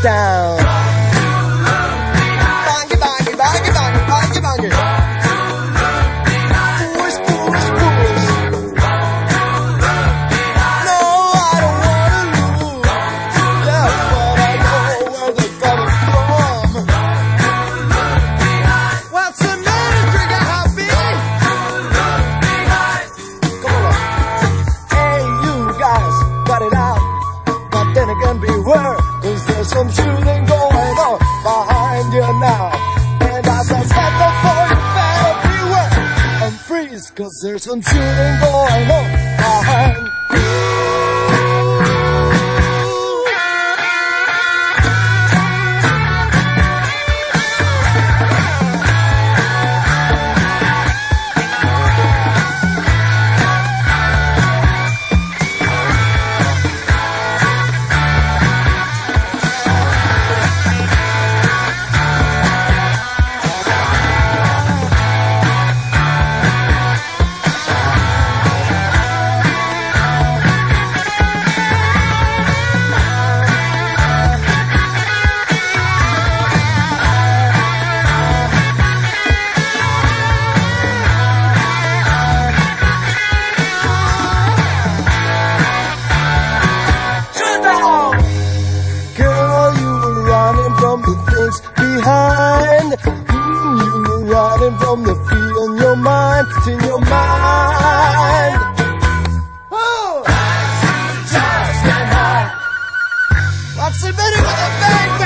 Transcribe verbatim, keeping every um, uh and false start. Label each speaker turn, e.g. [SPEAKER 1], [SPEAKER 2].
[SPEAKER 1] down. Banggy, banggy, banggy, banggy, banggy, banggy. Push, push, push. No, I don't wanna lose. Yeah, but I know where they're coming from. What's another trigger happy? Come on. Hey, you guys, cut it out. But then again, beware, 'cause there's some shooting going on behind you now. And as I said before, you better beware and freeze, 'cause there's some shooting going on behind you. Girl, you were running from the things behind. Mm, you were running from the fear in your mind. It's in your mind. Oh, just and high. What's the matter with the bang?